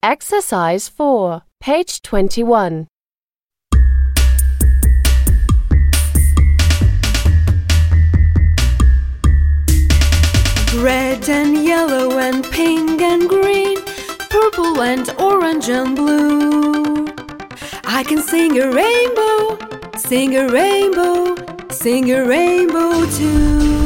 Exercise 4, page 21. Red and yellow and pink and green, purple and orange and blue. I can sing a rainbow, sing a rainbow, sing a rainbow too.